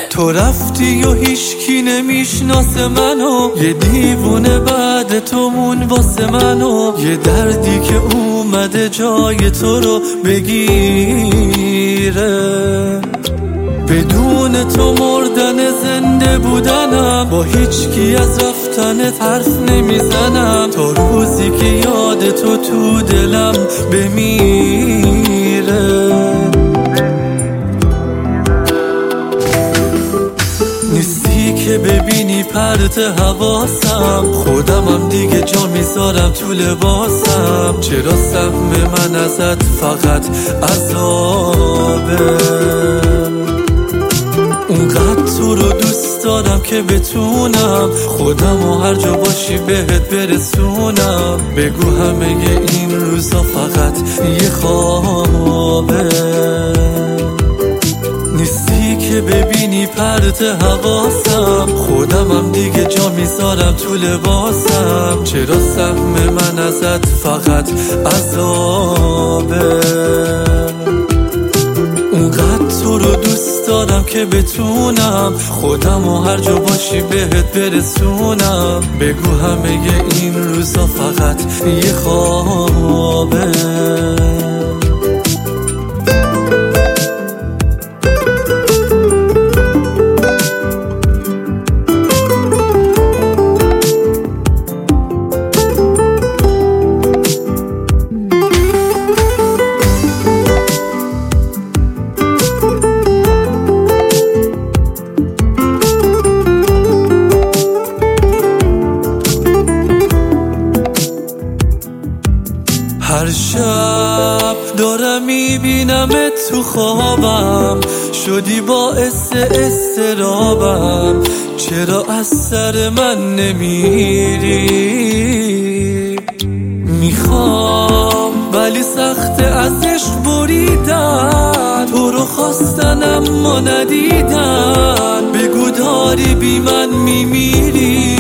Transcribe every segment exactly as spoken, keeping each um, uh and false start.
تو رفتی و هیچکی نمیشناسه منو، یه دیوونه بعد تو مون واسه منو، یه دردی که اومده جای تو رو بگیره. بدون تو مردن زنده بودنم، با هیچکی از رفتنت حرف نمیزنم، تا روزی که یاد تو تو دلم بمیره. نیستی که ببینی پرت حواسم، خودمم دیگه جا میذارم تو لباسم. چرا سهم من ازت فقط عذابه؟ اونقدر تو رو دوست دارم که بتونم خودم و هر جا باشی بهت برسونم. بگو همه این روزا فقط یه خوابه. نیستی که ببینی پرت حواسم، خودمم دیگه جا میذارم تو لباسم. چرا سهم من ازت فقط عذابه؟ اونقدر تو رو دوست دارم که بتونم خودم و هر جا باشی بهت برسونم. بگو همه این روزا فقط یه خوابه. هر شب دارم میبینمت تو خوابم، شدی باعث استرابم. چرا از سر من نمیری؟ میخوام ولی سخت از عشق بریدن، تو رو خواستن اما ندیدن. بگو داری بی من میمیری؟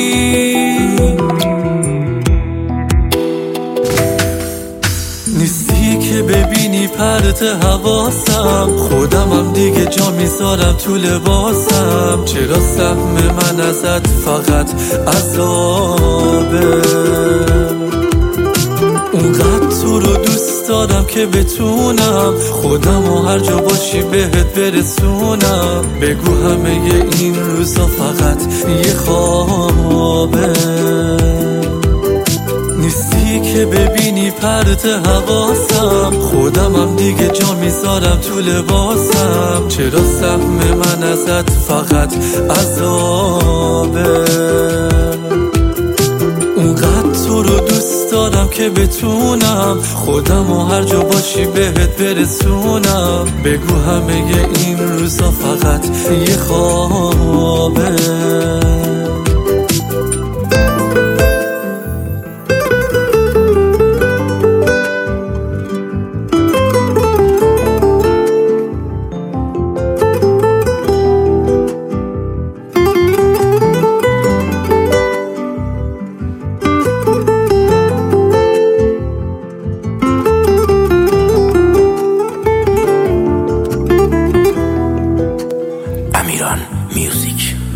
نیستی که ببینی پرت حواسم، خودمم دیگه جا میذارم تو لباسم. چرا سهم من ازت فقط عذابه؟ اونقدر تو رو دوست دارم که بتونم خودم و هر جا باشی بهت برسونم. بگو همه این روزا فقط یه خوابه. نیستی که ببینی پرت حواسم، خودمم دیگه جا میذارم تو لباسم. چرا سهم من ازت فقط عذابه؟ اونقدر تو رو دوست دارم که بتونم خودم و هر جا باشی بهت برسونم. بگو همه این روزا فقط یه خوابه. Amiran Music.